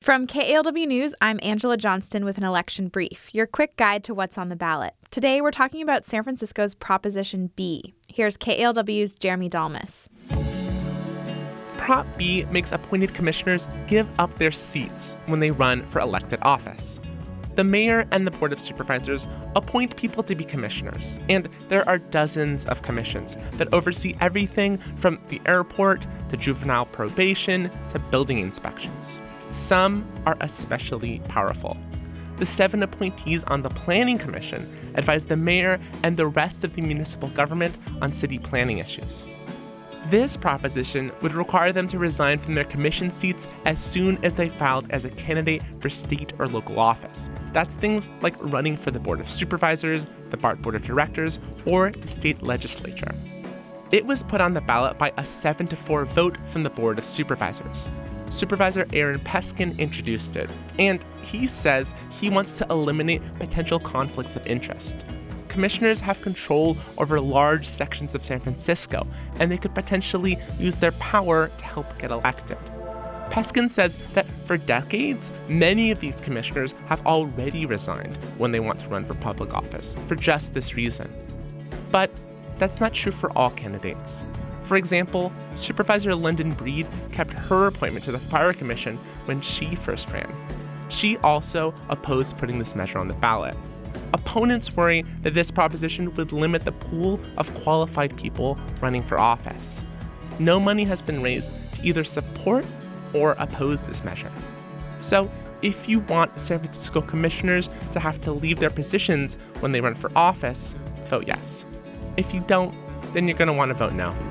From KALW News, I'm Angela Johnston with an election brief, your quick guide to what's on the ballot. Today, we're talking about San Francisco's Proposition B. Here's KALW's Jeremy Dalmas. Prop B makes appointed commissioners give up their seats when they run for elected office. The mayor and the board of supervisors appoint people to be commissioners, and there are dozens of commissions that oversee everything from the airport to juvenile probation to building inspections. Some are especially powerful. The 7 appointees on the Planning Commission advise the mayor and the rest of the municipal government on city planning issues. This proposition would require them to resign from their commission seats as soon as they filed as a candidate for state or local office. That's things like running for the Board of Supervisors, the BART Board of Directors, or the state legislature. It was put on the ballot by a 7-4 vote from the Board of Supervisors. Supervisor Aaron Peskin introduced it, and he says he wants to eliminate potential conflicts of interest. Commissioners have control over large sections of San Francisco, and they could potentially use their power to help get elected. Peskin says that for decades, many of these commissioners have already resigned when they want to run for public office for just this reason. But that's not true for all candidates. For example, Supervisor London Breed kept her appointment to the Fire Commission when she first ran. She also opposed putting this measure on the ballot. Opponents worry that this proposition would limit the pool of qualified people running for office. No money has been raised to either support or oppose this measure. So, if you want San Francisco commissioners to have to leave their positions when they run for office, vote yes. If you don't, then you're going to want to vote no.